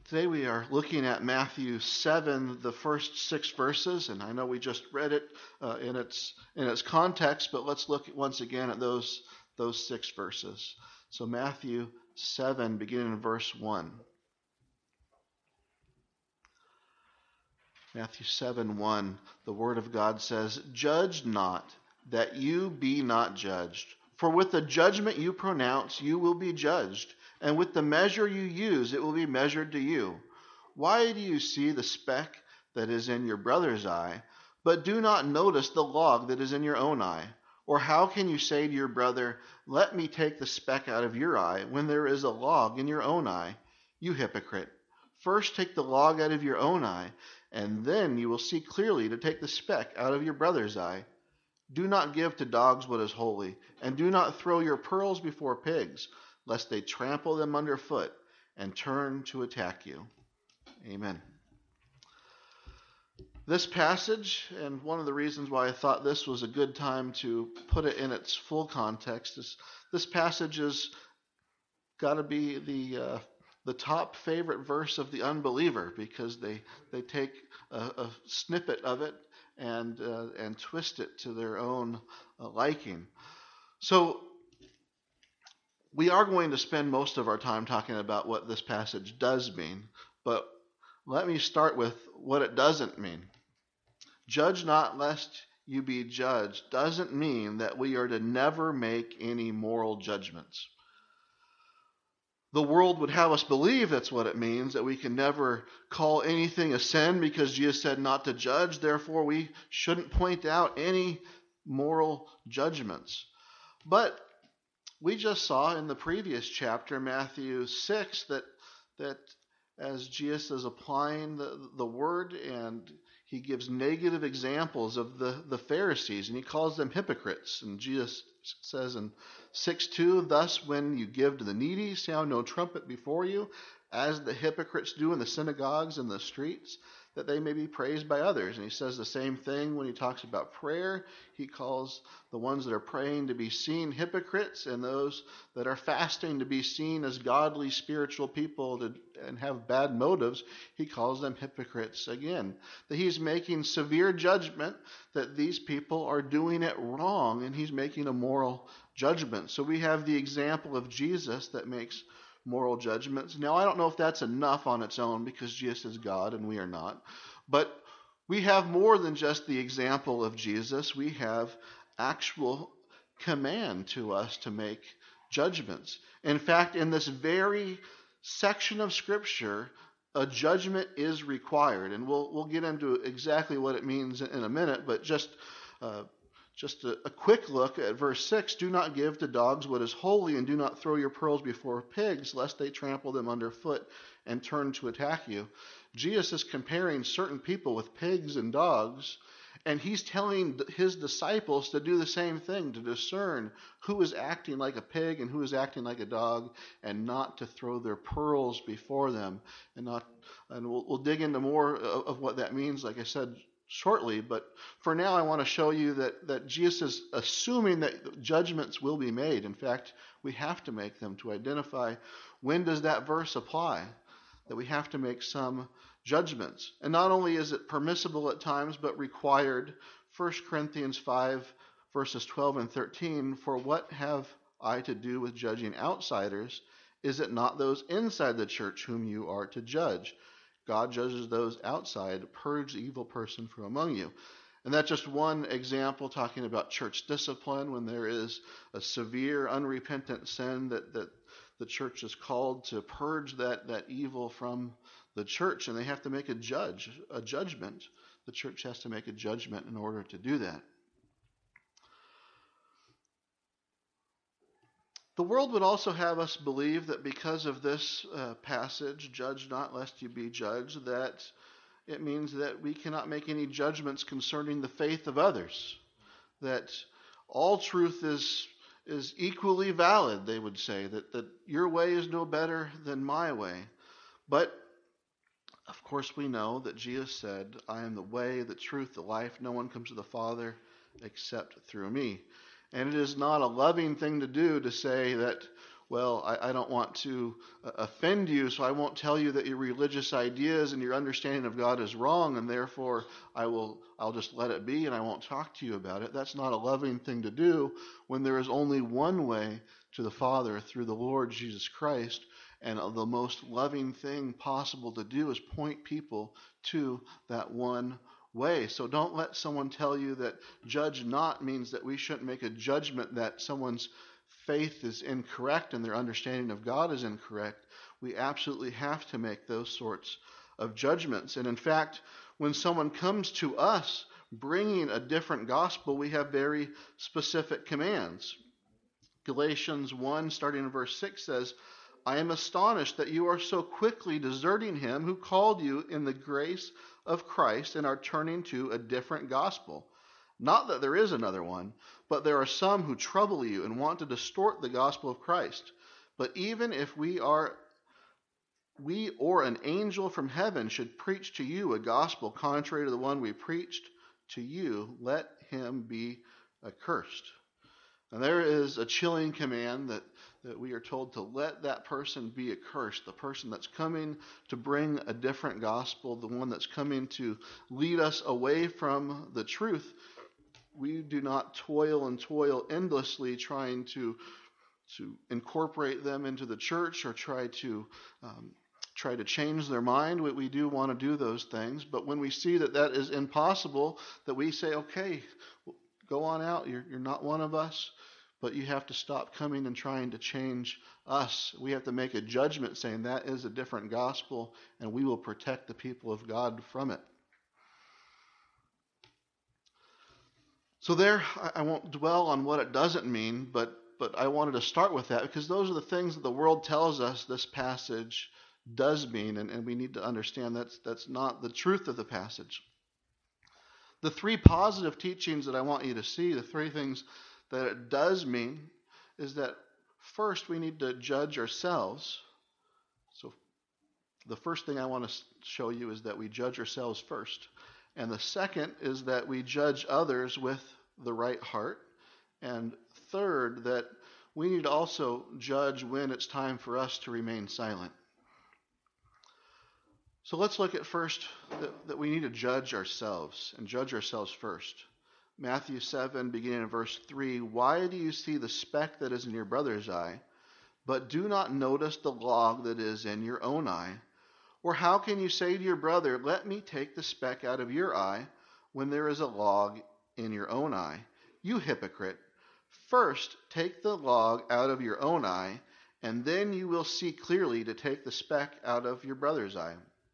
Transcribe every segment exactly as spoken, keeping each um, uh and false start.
Today we are looking at Matthew seven, the first six verses, and I know we just read it uh, in its in its context, but let's look once again at those those six verses. So Matthew seven, beginning in verse one. Matthew seven one, the Word of God says, "Judge not, that you be not judged. For with the judgment you pronounce, you will be judged. And with the measure you use, it will be measured to you. Why do you see the speck that is in your brother's eye, but do not notice the log that is in your own eye? Or how can you say to your brother, 'Let me take the speck out of your eye,' when there is a log in your own eye? You hypocrite! First take the log out of your own eye, and then you will see clearly to take the speck out of your brother's eye. Do not give to dogs what is holy, and do not throw your pearls before pigs, lest they trample them underfoot and turn to attack you." Amen. This passage, and one of the reasons why I thought this was a good time to put it in its full context, is this passage has got to be the uh, the top favorite verse of the unbeliever, because they they take a, a snippet of it and uh, and twist it to their own uh, liking. So we are going to spend most of our time talking about what this passage does mean, but let me start with what it doesn't mean. Judge not lest you be judged doesn't mean that we are to never make any moral judgments. The world would have us believe that's what it means, that we can never call anything a sin because Jesus said not to judge, therefore we shouldn't point out any moral judgments. But we just saw in the previous chapter, Matthew six, that that as Jesus is applying the, the word, and he gives negative examples of the, the Pharisees, and he calls them hypocrites. And Jesus says in six two, "Thus when you give to the needy, sound no trumpet before you, as the hypocrites do in the synagogues and the streets, that they may be praised by others." And he says the same thing when he talks about prayer. He calls the ones that are praying to be seen hypocrites, and those that are fasting to be seen as godly spiritual people to, and have bad motives, he calls them hypocrites again. That he's making severe judgment that these people are doing it wrong, and he's making a moral judgment. So we have the example of Jesus that makes moral judgments. Now, I don't know if that's enough on its own, because Jesus is God and we are not. But we have more than just the example of Jesus. We have actual command to us to make judgments. In fact, in this very section of Scripture, a judgment is required. And we'll we'll get into exactly what it means in a minute, but just uh, Just a, a quick look at verse six. "Do not give to dogs what is holy, and do not throw your pearls before pigs, lest they trample them underfoot and turn to attack you." Jesus is comparing certain people with pigs and dogs, and he's telling his disciples to do the same thing, to discern who is acting like a pig and who is acting like a dog, and not to throw their pearls before them. And not, and we'll, we'll dig into more of, of what that means, like I said, shortly, but for now I want to show you that, that Jesus is assuming that judgments will be made. In fact, we have to make them to identify when does that verse apply, that we have to make some judgments. And not only is it permissible at times, but required. First Corinthians five, verses twelve and thirteen, "For what have I to do with judging outsiders? Is it not those inside the church whom you are to judge? God judges those outside. Purge the evil person from among you." And that's just one example talking about church discipline, when there is a severe unrepentant sin that, that the church is called to purge that, that evil from the church, and they have to make a judge, a judgment. The church has to make a judgment in order to do that. The world would also have us believe that because of this uh, passage, "Judge not lest you be judged," that it means that we cannot make any judgments concerning the faith of others. That all truth is is equally valid, they would say, that, that your way is no better than my way. But, of course, we know that Jesus said, "I am the way, the truth, the life. No one comes to the Father except through me." And it is not a loving thing to do to say that well, I, I don't want to uh, offend you, so I won't tell you that your religious ideas and your understanding of God is wrong, and therefore I will I'll just let it be and I won't talk to you about it. That's not a loving thing to do when there is only one way to the Father through the Lord Jesus Christ. And the most loving thing possible to do is point people to that one way. So don't let someone tell you that judge not means that we shouldn't make a judgment that someone's faith is incorrect and their understanding of God is incorrect. We absolutely have to make those sorts of judgments. And in fact, when someone comes to us bringing a different gospel, we have very specific commands. Galatians one, starting in verse six, says, I am astonished that you are so quickly deserting him who called you in the grace of Christ and are turning to a different gospel. Not that there is another one, but there are some who trouble you and want to distort the gospel of Christ. But even if we are, we or an angel from heaven should preach to you a gospel contrary to the one we preached to you, let him be accursed. And there is a chilling command that, that we are told to let that person be accursed, the person that's coming to bring a different gospel, the one that's coming to lead us away from the truth. We do not toil and toil endlessly trying to, to incorporate them into the church or try to um, try to change their mind. We, we do want to do those things, but when we see that that is impossible, that we say, okay, go on out, you're, you're not one of us. But you have to stop coming and trying to change us. We have to make a judgment saying that is a different gospel, and we will protect the people of God from it. So there, I won't dwell on what it doesn't mean, but, but I wanted to start with that because those are the things that the world tells us this passage does mean, and, and we need to understand that's, that's not the truth of the passage. The three positive teachings that I want you to see, the three things that it does mean, is that first we need to judge ourselves. So the first thing I want to show you is that we judge ourselves first. And the second is that we judge others with the right heart. And third, that we need to also judge when it's time for us to remain silent. So let's look at first that, that we need to judge ourselves and judge ourselves first. Matthew seven, beginning in verse three, why do you see the speck that is in your brother's eye, but do not notice the log that is in your own eye? Or how can you say to your brother, let me take the speck out of your eye, when there is a log in your own eye? You hypocrite, first take the log out of your own eye, and then you will see clearly to take the speck out of your brother's eye.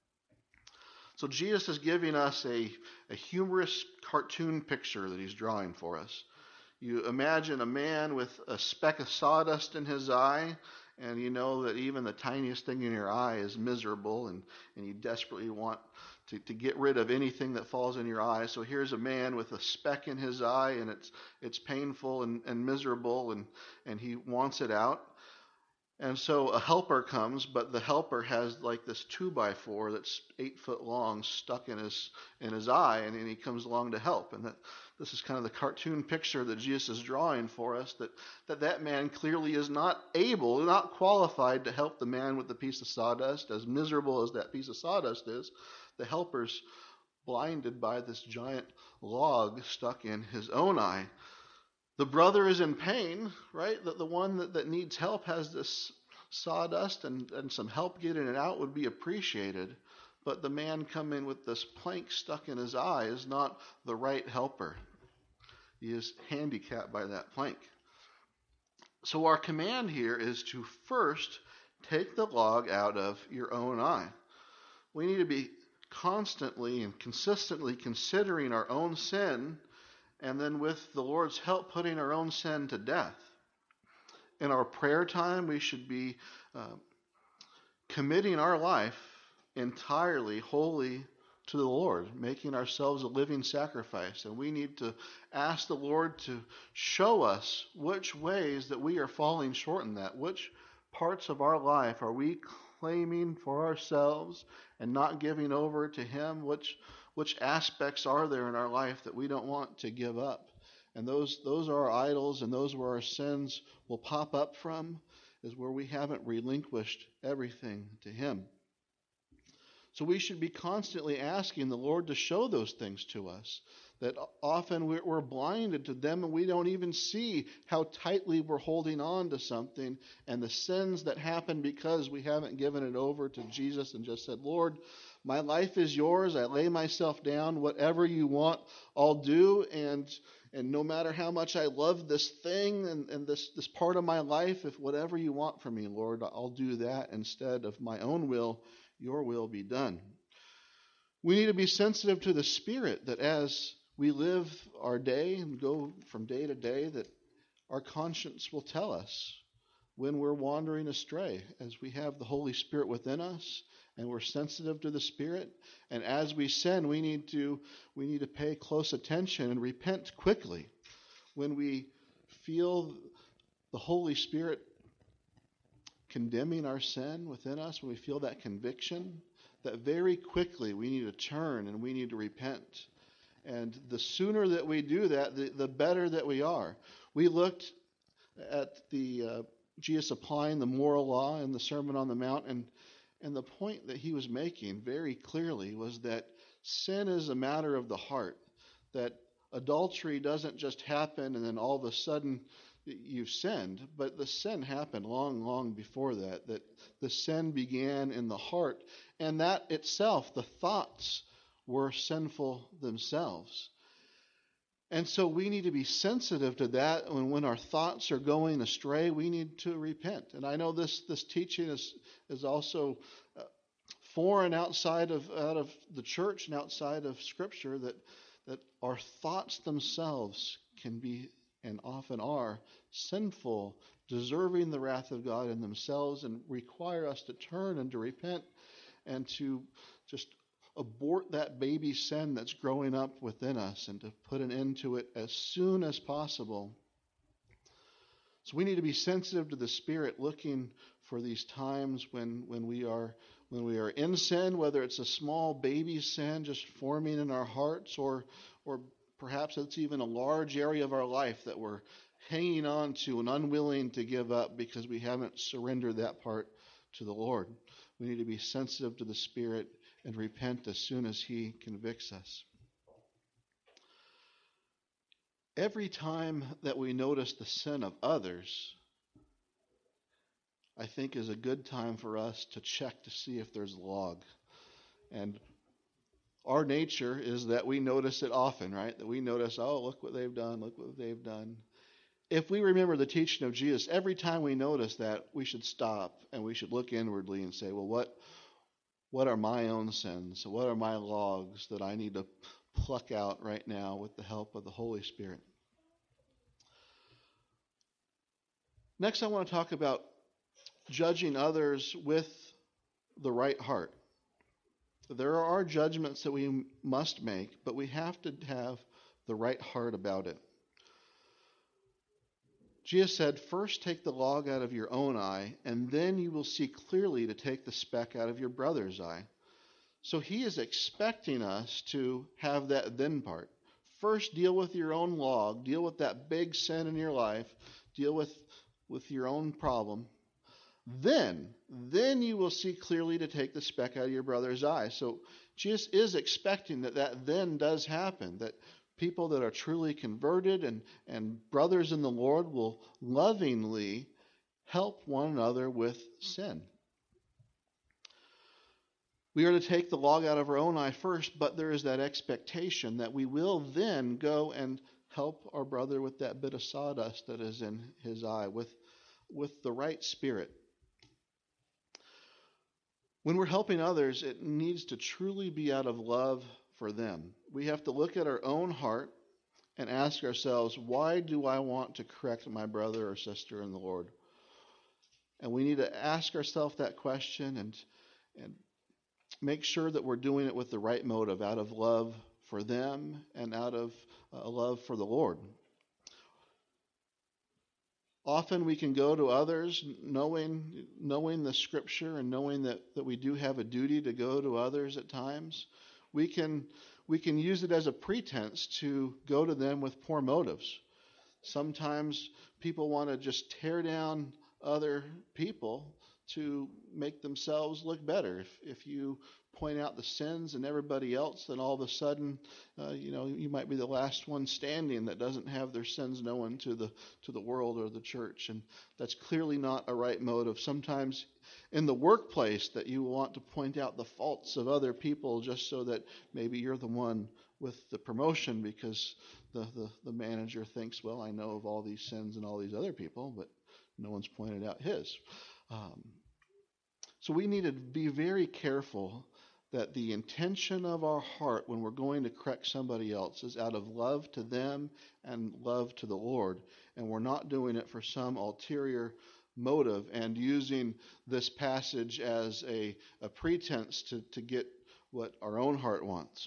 So Jesus is giving us a, a humorous cartoon picture that he's drawing for us. You imagine a man with a speck of sawdust in his eye, and you know that even the tiniest thing in your eye is miserable, and, and you desperately want to, to get rid of anything that falls in your eye. So here's a man with a speck in his eye, and it's it's painful and, and miserable, and, and he wants it out. And so a helper comes, but the helper has like this two by four that's eight foot long stuck in his in his eye, and, and he comes along to help. And that this is kind of the cartoon picture that Jesus is drawing for us, that, that that man clearly is not able, not qualified to help the man with the piece of sawdust. As miserable as that piece of sawdust is, the helper's blinded by this giant log stuck in his own eye. The brother is in pain, right? That the one that, that needs help has this sawdust, and, and some help getting it out would be appreciated. But the man coming with this plank stuck in his eye is not the right helper. He is handicapped by that plank. So our command here is to first take the log out of your own eye. We need to be constantly and consistently considering our own sin, and then with the Lord's help, putting our own sin to death. In our prayer time, we should be uh, committing our life entirely, wholly to the Lord, making ourselves a living sacrifice. And we need to ask the Lord to show us which ways that we are falling short in that. Which parts of our life are we claiming for ourselves and not giving over to Him? Which Which aspects are there in our life that we don't want to give up? And those those are our idols, and those are where our sins will pop up from. is where we haven't relinquished everything to him. So we should be constantly asking the Lord to show those things to us, that often we're blinded to them and we don't even see how tightly we're holding on to something, and the sins that happen because we haven't given it over to Jesus and just said, Lord, my life is yours. I lay myself down. Whatever you want, I'll do. And and no matter how much I love this thing and, and this, this part of my life, if whatever you want from me, Lord, I'll do that instead of my own will. Your will be done. We need to be sensitive to the Spirit, that as we live our day and go from day to day, that our conscience will tell us when we're wandering astray, as we have the Holy Spirit within us and we're sensitive to the Spirit. And as we sin, we need to we need to pay close attention and repent quickly. When we feel the Holy Spirit condemning our sin within us, when we feel that conviction, that very quickly we need to turn and we need to repent. And the sooner that we do that, the, the better that we are. We looked at the uh, Jesus applying the moral law in the Sermon on the Mount, and and the point that he was making very clearly was that sin is a matter of the heart, that adultery doesn't just happen and then all of a sudden you've sinned, but the sin happened long, long before that, that the sin began in the heart, and that itself, the thoughts, were sinful themselves. And so we need to be sensitive to that. When, when our thoughts are going astray, we need to repent. And I know this this teaching is is also uh, foreign outside of out of the church and outside of Scripture, that that our thoughts themselves can be, and often are, sinful, deserving the wrath of God in themselves, and require us to turn and to repent and to just abort that baby sin that's growing up within us and to put an end to it as soon as possible. So we need to be sensitive to the Spirit, looking for these times when, when we are when we are in sin, whether it's a small baby sin just forming in our hearts, or or perhaps it's even a large area of our life that we're hanging on to and unwilling to give up because we haven't surrendered that part to the Lord. We need to be sensitive to the Spirit and repent as soon as he convicts us. Every time that we notice the sin of others, I think is a good time for us to check to see if there's a log. And our nature is that we notice it often, right? That we notice, oh, look what they've done, look what they've done. If we remember the teaching of Jesus, every time we notice that, we should stop and we should look inwardly and say, well, what what are my own sins? What are my logs that I need to pluck out right now with the help of the Holy Spirit? Next, I want to talk about judging others with the right heart. There are judgments that we must make, but we have to have the right heart about it. Jesus said, first take the log out of your own eye, and then you will see clearly to take the speck out of your brother's eye. So he is expecting us to have that then part. First, deal with your own log, deal with that big sin in your life, deal with, with your own problem. Then, then you will see clearly to take the speck out of your brother's eye. So Jesus is expecting that that then does happen, that people that are truly converted and, and brothers in the Lord will lovingly help one another with sin. We are to take the log out of our own eye first, but there is that expectation that we will then go and help our brother with that bit of sawdust that is in his eye, with, with the right spirit. When we're helping others, it needs to truly be out of love for them. We have to look at our own heart and ask ourselves, why do I want to correct my brother or sister in the Lord? And we need to ask ourselves that question and, and make sure that we're doing it with the right motive, out of love for them and out of uh, love for the Lord. Often we can go to others knowing knowing the Scripture and knowing that, that we do have a duty to go to others at times. We can we can use it as a pretense to go to them with poor motives. Sometimes people want to just tear down other people to make themselves look better. If, if you point out the sins in everybody else, then all of a sudden, uh, you know, you might be the last one standing that doesn't have their sins known to the to the world or the church, and that's clearly not a right motive. Sometimes in the workplace that you want to point out the faults of other people just so that maybe you're the one with the promotion because the, the, the manager thinks, well, I know of all these sins and all these other people, but no one's pointed out his. Um, so we need to be very careful that the intention of our heart when we're going to correct somebody else is out of love to them and love to the Lord, and we're not doing it for some ulterior motive and using this passage as a, a pretense to, to get what our own heart wants.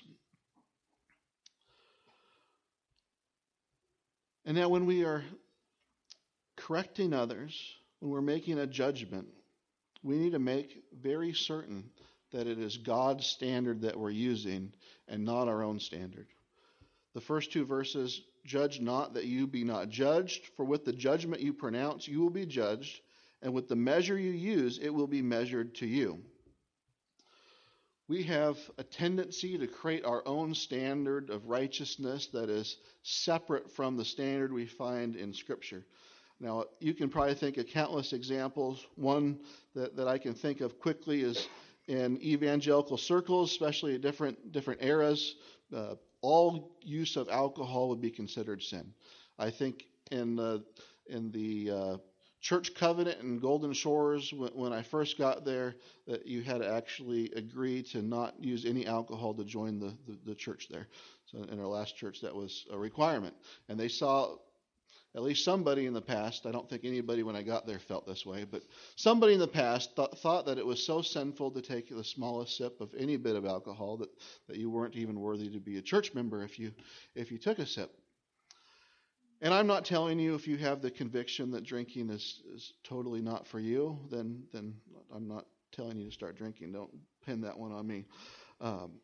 And now when we are correcting others, when we're making a judgment, we need to make very certain that it is God's standard that we're using and not our own standard. The first two verses, judge not that you be not judged, for with the judgment you pronounce you will be judged, and with the measure you use it will be measured to you. We have a tendency to create our own standard of righteousness that is separate from the standard we find in Scripture. Now, you can probably think of countless examples. One that, that I can think of quickly is in evangelical circles, especially at different different eras. Uh, all use of alcohol would be considered sin. I think in the in the uh, church covenant in Golden Shores, when, when I first got there, that you had to actually agree to not use any alcohol to join the, the, the church there. So in our last church, that was a requirement, and they saw. At least somebody in the past, I don't think anybody when I got there felt this way, but somebody in the past th- thought that it was so sinful to take the smallest sip of any bit of alcohol that, that you weren't even worthy to be a church member if you if you took a sip. And I'm not telling you if you have the conviction that drinking is, is totally not for you, then then I'm not telling you to start drinking. Don't pin that one on me. Um,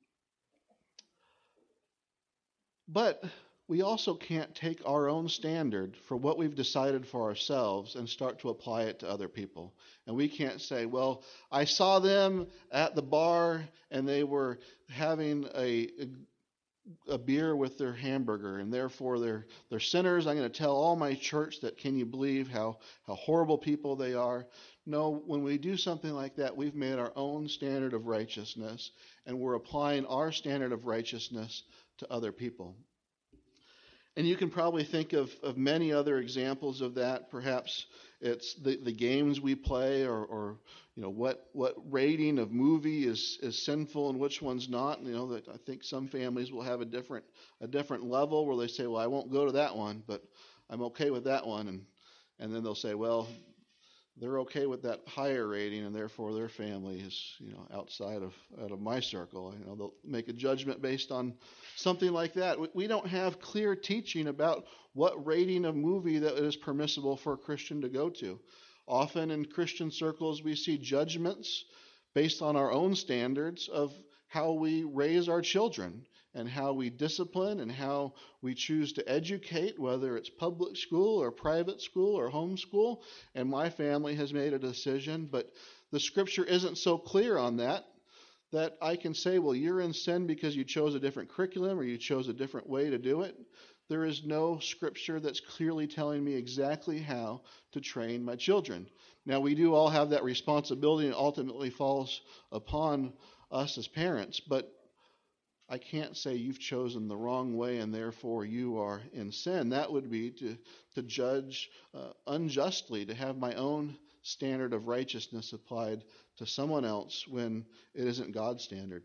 but we also can't take our own standard for what we've decided for ourselves and start to apply it to other people. And we can't say, well, I saw them at the bar and they were having a, a, a beer with their hamburger and therefore they're, they're sinners. I'm going to tell all my church that can you believe how, how horrible people they are. No, when we do something like that, we've made our own standard of righteousness and we're applying our standard of righteousness to other people. And you can probably think of, of many other examples of that. Perhaps it's the, the games we play or, or you know what what rating of movie is, is sinful and which one's not. You know, that I think some families will have a different a different level where they say, well, I won't go to that one, but I'm okay with that one. And and then they'll say, well, they're okay with that higher rating, and therefore their family is, you know, outside of out of my circle. You know, they'll make a judgment based on something like that. We, we don't have clear teaching about what rating of movie that is permissible for a Christian to go to. Often in Christian circles, we see judgments based on our own standards of how we raise our children and how we discipline and how we choose to educate, whether it's public school or private school or homeschool. And my family has made a decision, but the Scripture isn't so clear on that, that I can say, well, you're in sin because you chose a different curriculum or you chose a different way to do it. There is no Scripture that's clearly telling me exactly how to train my children. Now, we do all have that responsibility and it ultimately falls upon us as parents, but I can't say you've chosen the wrong way and therefore you are in sin. That would be to, to judge uh, unjustly, to have my own standard of righteousness applied to someone else when it isn't God's standard.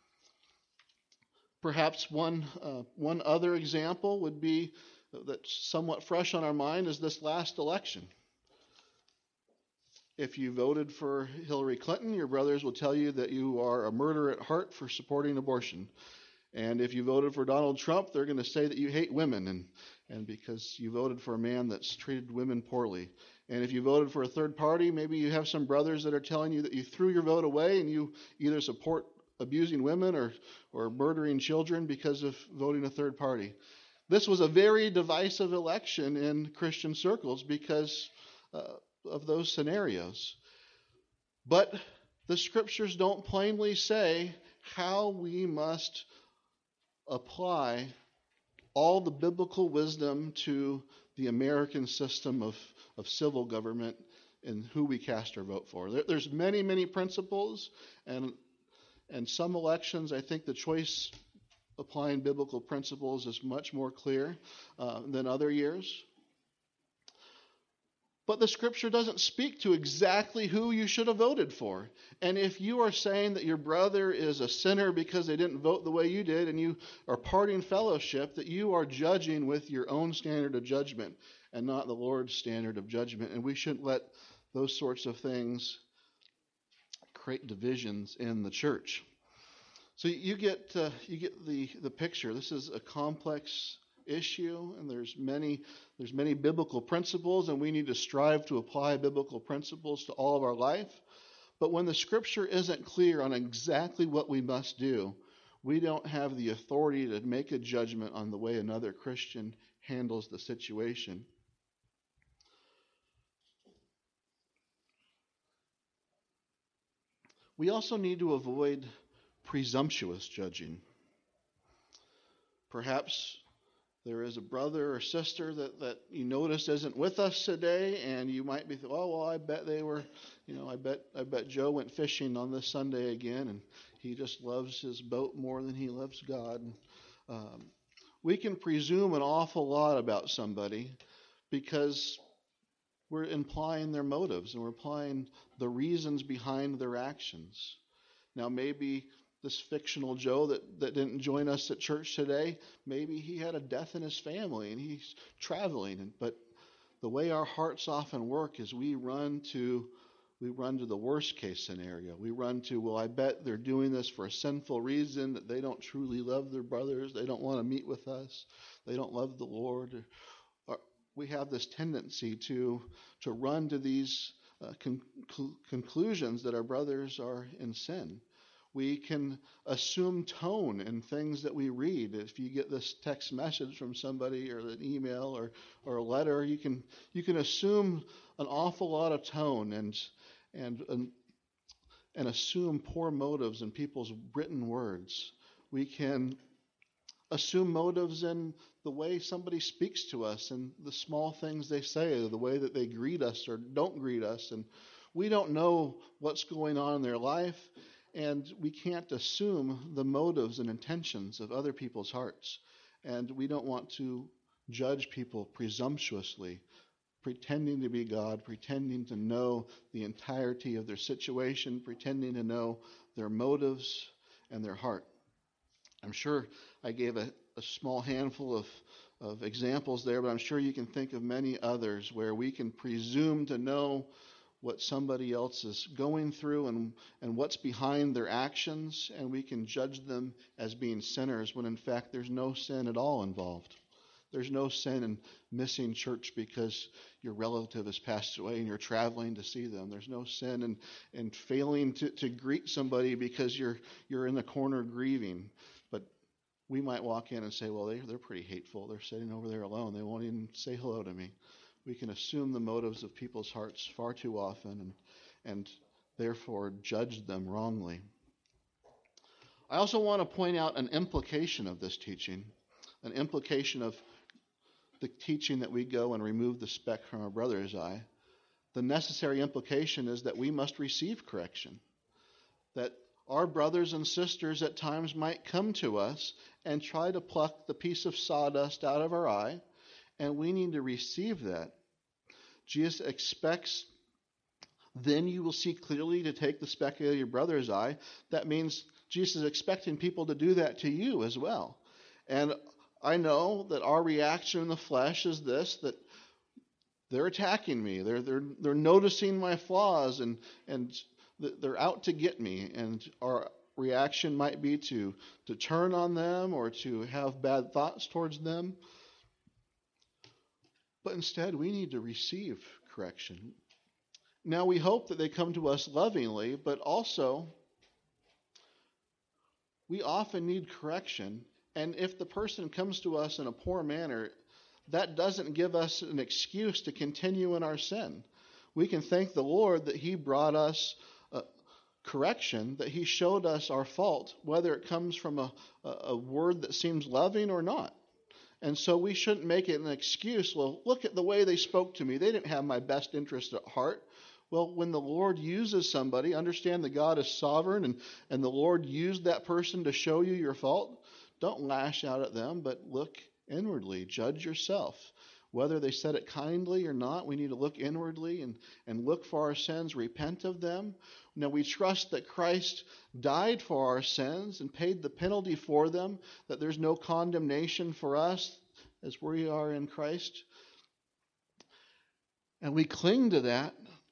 Perhaps one uh, one other example would be that's somewhat fresh on our mind is this last election. If you voted for Hillary Clinton, your brothers will tell you that you are a murderer at heart for supporting abortion. And if you voted for Donald Trump, they're going to say that you hate women and, and because you voted for a man that's treated women poorly. And if you voted for a third party, maybe you have some brothers that are telling you that you threw your vote away and you either support abusing women or, or murdering children because of voting a third party. This was a very divisive election in Christian circles because uh, of those scenarios. But the scriptures don't plainly say how we must apply all the biblical wisdom to the American system of, of civil government and who we cast our vote for. There, there's many, many principles, and and some elections, I think the choice applying biblical principles is much more clear uh, than other years. But the scripture doesn't speak to exactly who you should have voted for. And if you are saying that your brother is a sinner because they didn't vote the way you did, and you are parting fellowship, that you are judging with your own standard of judgment and not the Lord's standard of judgment. And we shouldn't let those sorts of things create divisions in the church. So you get uh, you get the, the picture. This is a complex issue, and there's many there's many biblical principles, and we need to strive to apply biblical principles to all of our life. But when the scripture isn't clear on exactly what we must do, we don't have the authority to make a judgment on the way another Christian handles the situation. We also need to avoid presumptuous judging. Perhaps there is a brother or sister that, that you notice isn't with us today, and you might be thinking, oh, well, I bet they were, you know, I bet I bet Joe went fishing on this Sunday again, and he just loves his boat more than he loves God. Um, we can presume an awful lot about somebody because we're implying their motives, and we're implying the reasons behind their actions. Now, maybe this fictional Joe that, that didn't join us at church today, maybe he had a death in his family and he's traveling. And, but the way our hearts often work is we run to we run to the worst case scenario. We run to, well, I bet they're doing this for a sinful reason, that they don't truly love their brothers, they don't want to meet with us, they don't love the Lord. Or, or we have this tendency to to run to these uh, con- conclusions that our brothers are in sin. We can assume tone in things that we read. If you get this text message from somebody or an email or, or a letter, you can you can assume an awful lot of tone and and and, and assume poor motives in people's written words. We can assume motives in the way somebody speaks to us and the small things they say, or the way that they greet us or don't greet us. And we don't know what's going on in their life. And we can't assume the motives and intentions of other people's hearts. And we don't want to judge people presumptuously, pretending to be God, pretending to know the entirety of their situation, pretending to know their motives and their heart. I'm sure I gave a, a small handful of, of examples there, but I'm sure you can think of many others where we can presume to know what somebody else is going through and, and what's behind their actions, and we can judge them as being sinners when in fact there's no sin at all involved. There's no sin in missing church because your relative has passed away and you're traveling to see them. There's no sin in, in failing to, to greet somebody because you're you're in the corner grieving. But we might walk in and say, well, they, they're pretty hateful. They're sitting over there alone. They won't even say hello to me. We can assume the motives of people's hearts far too often and, and therefore judge them wrongly. I also want to point out an implication of this teaching, an implication of the teaching that we go and remove the speck from our brother's eye. The necessary implication is that we must receive correction, that our brothers and sisters at times might come to us and try to pluck the piece of sawdust out of our eye, and we need to receive that. Jesus expects, then you will see clearly to take the speck out of your brother's eye. That means Jesus is expecting people to do that to you as well. And I know that our reaction in the flesh is this, that they're attacking me. They're they're they're noticing my flaws, and and they're out to get me. And our reaction might be to to turn on them or to have bad thoughts towards them. But instead, we need to receive correction. Now, we hope that they come to us lovingly, but also we often need correction. And if the person comes to us in a poor manner, that doesn't give us an excuse to continue in our sin. We can thank the Lord that he brought us uh, correction, that he showed us our fault, whether it comes from a, a, a word that seems loving or not. And so we shouldn't make it an excuse. Well, look at the way they spoke to me. They didn't have my best interest at heart. Well, when the Lord uses somebody, understand that God is sovereign, and, and the Lord used that person to show you your fault. Don't lash out at them, but look inwardly. Judge yourself. Whether they said it kindly or not, we need to look inwardly and, and look for our sins, repent of them. Now, we trust that Christ died for our sins and paid the penalty for them, that there's no condemnation for us as we are in Christ. And we cling to that.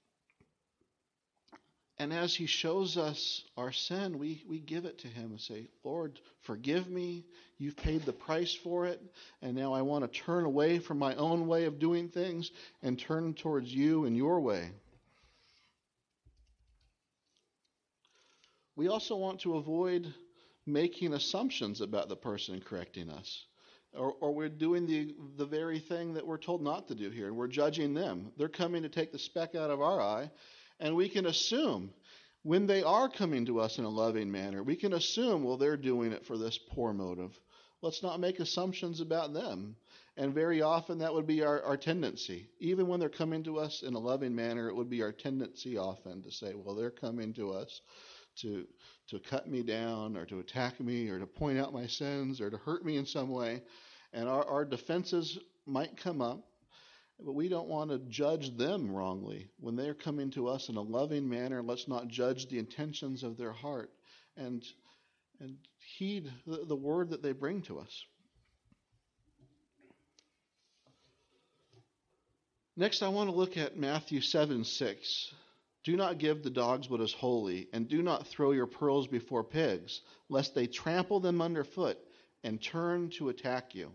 And as he shows us our sin, we, we give it to him and say, Lord, forgive me. You've paid the price for it. And now I want to turn away from my own way of doing things and turn towards you and your way. We also want to avoid making assumptions about the person correcting us. Or, or we're doing the, the very thing that we're told not to do here. We're judging them. They're coming to take the speck out of our eye. And we can assume when they are coming to us in a loving manner, we can assume, well, they're doing it for this poor motive. Let's not make assumptions about them. And very often that would be our, our tendency. Even when they're coming to us in a loving manner, it would be our tendency often to say, well, they're coming to us to, to cut me down or to attack me or to point out my sins or to hurt me in some way. And our, our defenses might come up. But we don't want to judge them wrongly. When they're coming to us in a loving manner, let's not judge the intentions of their heart and, and heed the, the word that they bring to us. Next, I want to look at Matthew seven six. Do not give the dogs what is holy, and do not throw your pearls before pigs, lest they trample them underfoot and turn to attack you.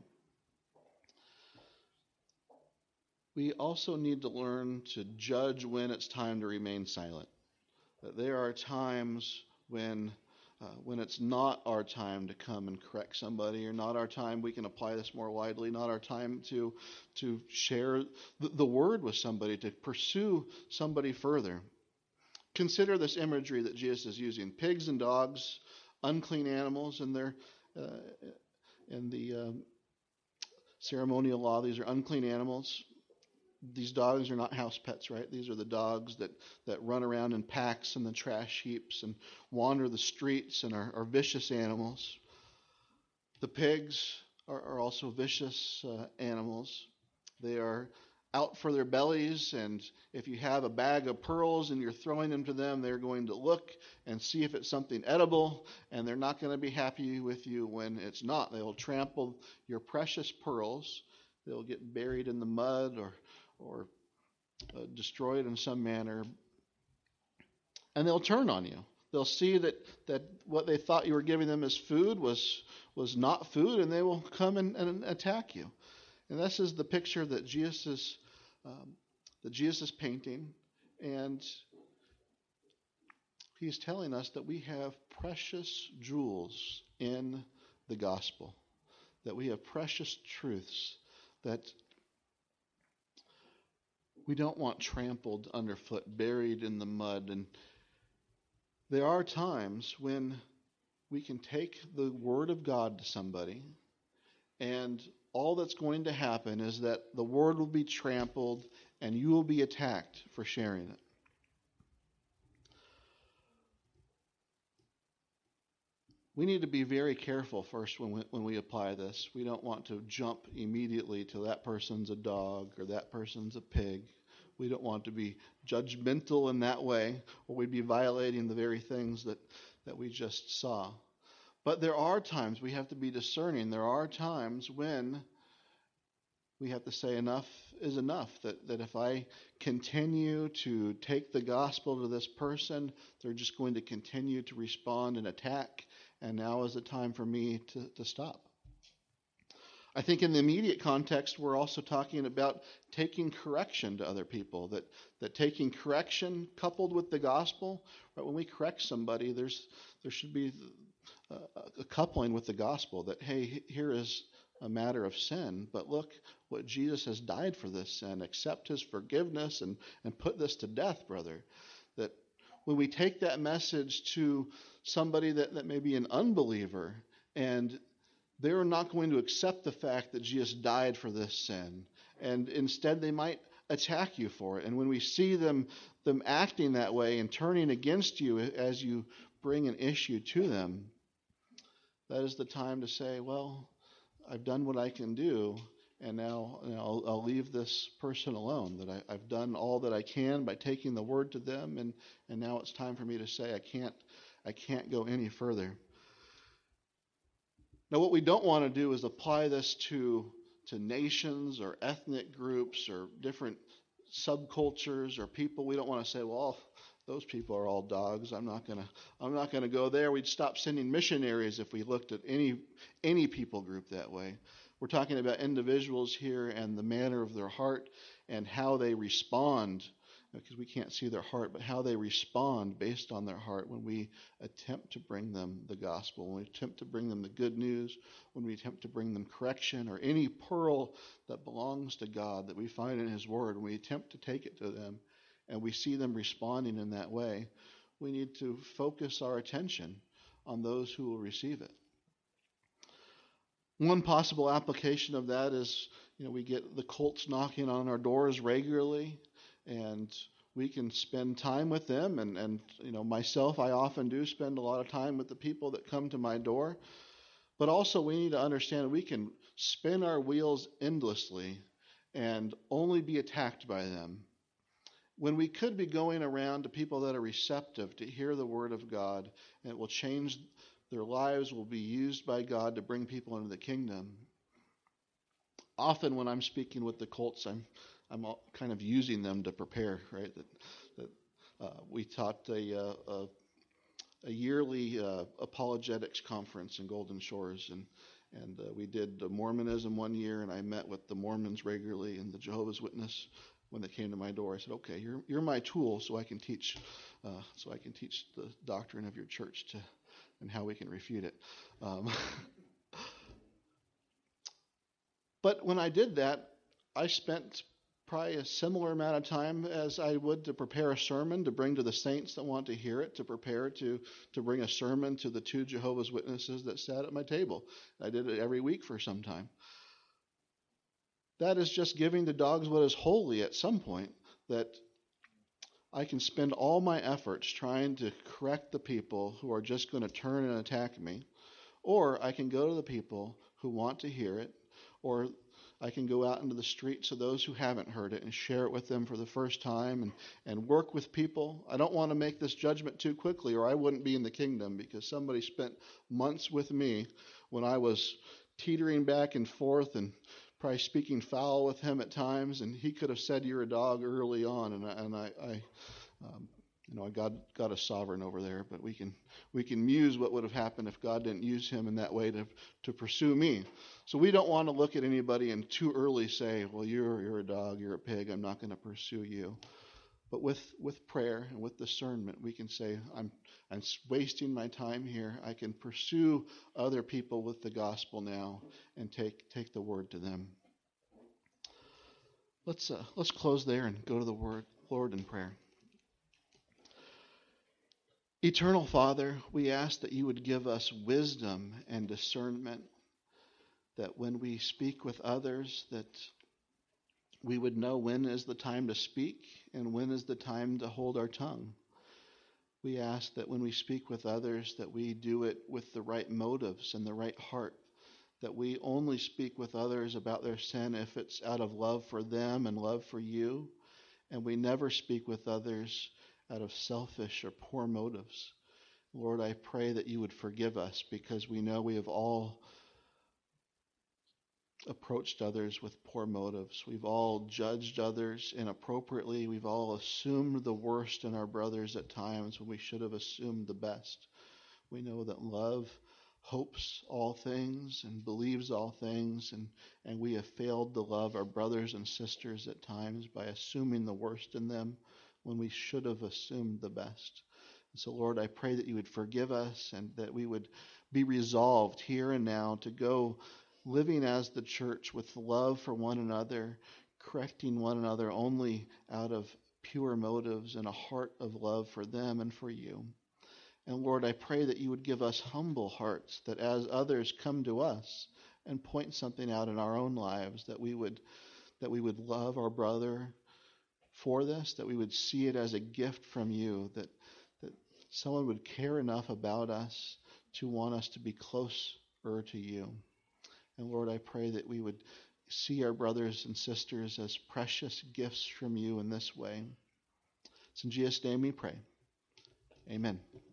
We also need to learn to judge when it's time to remain silent. That there are times when uh, when it's not our time to come and correct somebody, or not our time, we can apply this more widely, not our time to to share the, the word with somebody, to pursue somebody further. Consider this imagery that Jesus is using. Pigs and dogs, unclean animals, and they're uh, in the um, ceremonial law, these are unclean animals. These dogs are not house pets, right? These are the dogs that, that run around in packs in the trash heaps and wander the streets and are, are vicious animals. The pigs are, are also vicious uh, animals. They are out for their bellies, and if you have a bag of pearls and you're throwing them to them, they're going to look and see if it's something edible, and they're not going to be happy with you when it's not. They'll trample your precious pearls. They'll get buried in the mud or or uh, destroyed in some manner, and they'll turn on you. They'll see that, that what they thought you were giving them as food was was not food, and they will come and, and attack you. And this is the picture that Jesus is um, that Jesus is painting, and he's telling us that we have precious jewels in the gospel, that we have precious truths that we don't want trampled underfoot, buried in the mud. And there are times when we can take the word of God to somebody, and all that's going to happen is that the word will be trampled and you will be attacked for sharing it. We need to be very careful first when we, when we apply this. We don't want to jump immediately to that person's a dog or that person's a pig. We don't want to be judgmental in that way, or we'd be violating the very things that, that we just saw. But there are times we have to be discerning. There are times when we have to say enough is enough. That, that if I continue to take the gospel to this person, they're just going to continue to respond and attack. And now is the time for me to, to stop. I think in the immediate context, we're also talking about taking correction to other people. That that taking correction coupled with the gospel, right? When we correct somebody, there's there should be a, a coupling with the gospel. That hey, here is a matter of sin, but look what Jesus has died for this sin. Accept his forgiveness and, and put this to death, brother. That when we take that message to somebody that, that may be an unbeliever, and they're not going to accept the fact that Jesus died for this sin, and instead they might attack you for it. And when we see them them acting that way and turning against you as you bring an issue to them, that is the time to say, well, I've done what I can do, and now, you know, I'll, I'll leave this person alone. That I, I've done all that I can by taking the word to them, and, and now it's time for me to say I can't I can't go any further. Now, what we don't want to do is apply this to to nations or ethnic groups or different subcultures or people. We don't want to say, well, those people are all dogs. I'm not gonna I'm not gonna go there. We'd stop sending missionaries if we looked at any any people group that way. We're talking about individuals here and the manner of their heart and how they respond, because we can't see their heart, but how they respond based on their heart when we attempt to bring them the gospel, when we attempt to bring them the good news, when we attempt to bring them correction or any pearl that belongs to God that we find in his word, when we attempt to take it to them and we see them responding in that way, we need to focus our attention on those who will receive it. One possible application of that is, you know, we get the cults knocking on our doors regularly, and we can spend time with them. And, and, you know, myself, I often do spend a lot of time with the people that come to my door. But also we need to understand we can spin our wheels endlessly and only be attacked by them, when we could be going around to people that are receptive to hear the word of God, and it will change their lives, will be used by God to bring people into the kingdom. Often when I'm speaking with the cults, I'm I'm kind of using them to prepare, right? That, that uh, we taught a, uh, a, a yearly uh, apologetics conference in Golden Shores, and and uh, we did Mormonism one year, and I met with the Mormons regularly and the Jehovah's Witness when they came to my door. I said, okay, you're you're my tool, so I can teach, uh, so I can teach the doctrine of your church to, and how we can refute it. Um, but when I did that, I spent probably a similar amount of time as I would to prepare a sermon to bring to the saints that want to hear it, to prepare to, to bring a sermon to the two Jehovah's Witnesses that sat at my table. I did it every week for some time. That is just giving the dogs what is holy at some point, that I can spend all my efforts trying to correct the people who are just going to turn and attack me, or I can go to the people who want to hear it, or I can go out into the streets of those who haven't heard it and share it with them for the first time, and, and work with people. I don't want to make this judgment too quickly, or I wouldn't be in the kingdom, because somebody spent months with me when I was teetering back and forth and probably speaking foul with him at times, and he could have said you're a dog early on, and I, and I, I um, you know, God, God is sovereign over there, but we can we can muse what would have happened if God didn't use him in that way to to pursue me. So we don't want to look at anybody and too early say, well, you're you're a dog, you're a pig, I'm not going to pursue you. But with with prayer and with discernment, we can say, I'm I'm wasting my time here. I can pursue other people with the gospel now and take take the word to them. Let's uh, let's close there and go to the word Lord in prayer. Eternal Father, we ask that you would give us wisdom and discernment, that when we speak with others, that we would know when is the time to speak and when is the time to hold our tongue. We ask that when we speak with others, that we do it with the right motives and the right heart, that we only speak with others about their sin if it's out of love for them and love for you, and we never speak with others out of selfish or poor motives. Lord, I pray that you would forgive us, because we know we have all approached others with poor motives. We've all judged others inappropriately. We've all assumed the worst in our brothers at times when we should have assumed the best. We know that love hopes all things and believes all things, and, and we have failed to love our brothers and sisters at times by assuming the worst in them when we should have assumed the best. And so, Lord, I pray that you would forgive us and that we would be resolved here and now to go living as the church with love for one another, correcting one another only out of pure motives and a heart of love for them and for you. And Lord, I pray that you would give us humble hearts, that as others come to us and point something out in our own lives, that we would that we would love our brother for this, that we would see it as a gift from you, that that someone would care enough about us to want us to be closer to you. And Lord, I pray that we would see our brothers and sisters as precious gifts from you in this way. It's in Jesus' name we pray. Amen.